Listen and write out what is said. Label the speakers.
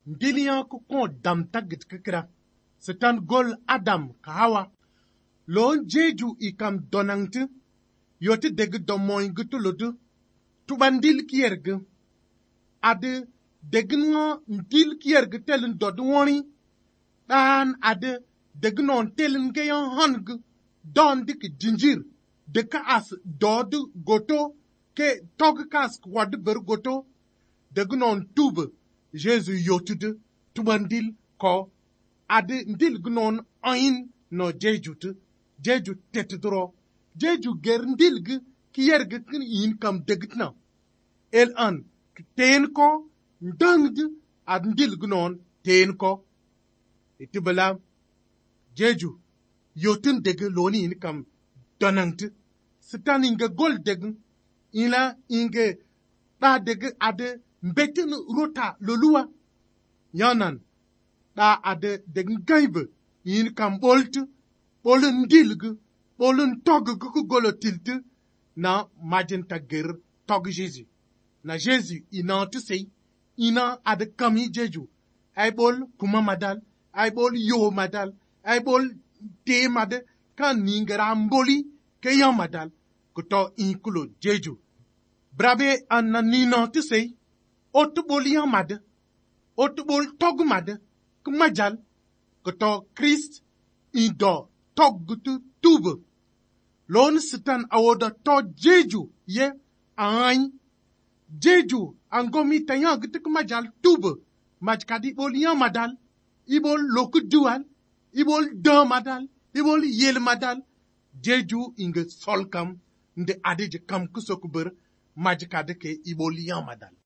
Speaker 1: ndiliyan ku kon dam tagit kikra. Setan gol Adam ka Hawa. Lon jeju ikam donangti. Yoti deg domoy gutuludu. Tubandil kierge. Ade degno ndil kierge telin dodwoni. Dan ade degnon telin geyon hang. Don dik jinjir. Deka as dodu goto. Ke tog kas kwad ber goto. Degnon tube. Jesu yotude. Tubandil ko. Ade ndil gnon ayin no jejutu. Jeju tetudro. Jeju ger ndilg kierge kin yin kam degitna. El an ten ko ndangd ad ndil gnon ten ko. Itibala jeju yotun dege loni yin kam donangt. Sitan inge gol degen ila inge da dege ade mbetin rota lolua. Yanan da ade degen gaibe yin kam bolt. Bolun ndilg bolun tog ku golo tilt na magenta ger tog Jésus. Na Jésus ina tu sei ina ade kami jeju. Ay bol kuma madal, ay bol yo madal, ay bol te made kan ningera mboli ke yo madal kuto inkulo jeju. Brabe anna nina tu sei otu bol yo made, otu bol tog made kumajal kuto Christ ido toggutu tube. Lon sitan awoda to jeju ye aany. Jeju angomi tanya gitik majal tube. Majkadi bol yan madal. Ibol loku dual. Ibol da madal. Ibol yel madal. Jeju inge solkam nde adeje kam kusokuber majkade ke ibol yan madal.